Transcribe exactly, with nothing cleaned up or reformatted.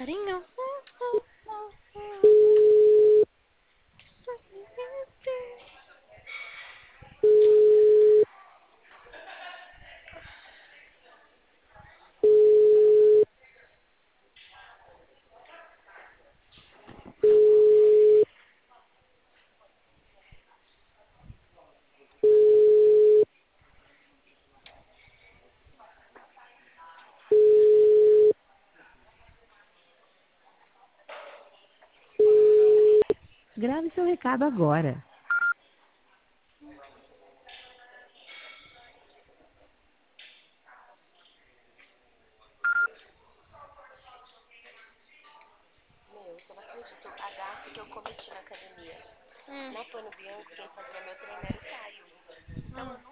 passarinho. Grave seu recado agora. Meu, você não acredita o cagaço que eu cometi na academia. Hum. Na Plano Bianco, quem fazia meu treino era o Caio. Então eu